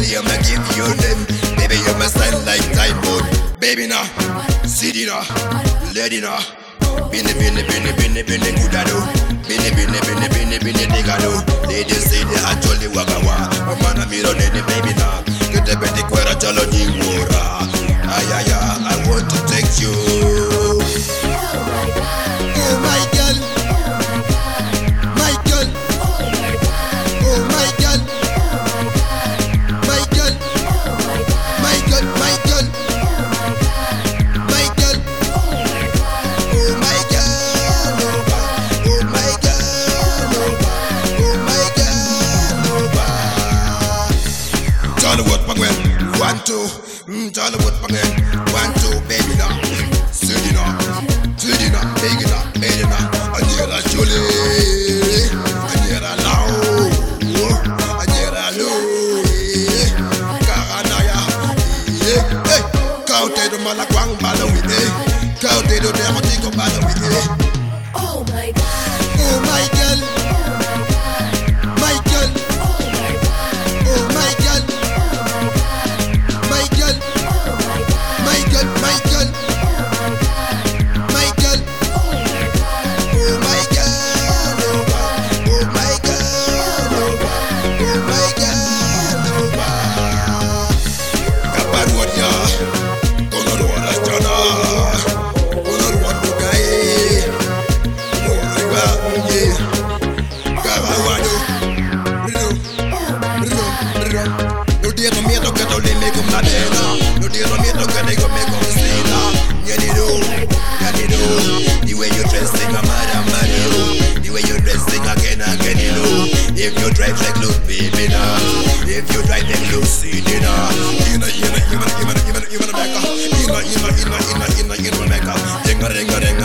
I'ma give you name. Baby, you my style like diamond. Baby now, city now, lady now. Bini good I do. Bini nigga do. Ladies say they actually wagawa. Man I'm on any baby now. Get the betty quera jalo di wora. Ay, I want to take you. Oh my girl. My girl. Oh my girl. My girl. My girl. My girl. My girl. Oh my girl. Oh my girl. Oh my girl. Charlie what pangwen. 1, 2. Charlie what pangwen. 1, 2 baby now. City now. City now. Baby now. Baby now. Anjera Jolie. Anjera Lao. Anjera Lo. Karanaya. Hey. Kaute do malakwang balawi. Kaute do dematiko balawi. Oh my God. Oh my girl. My girl. Oh my girl. My girl. My girl. My girl. My girl. Oh my girl. Oh my girl. Oh my girl. Kaparuanya. Konoruana jana. Konoruana gai. Moriba ye. Kaparuano. No tiene miedo que no le me con la nena. No tiene miedo que le me con Sina. Ya ni know. The way you dressing, I'm mad you. The way you dressing again, you know. If you drive like look baby now. If you drive like look see now. Ina Mecca. Ina Mecca.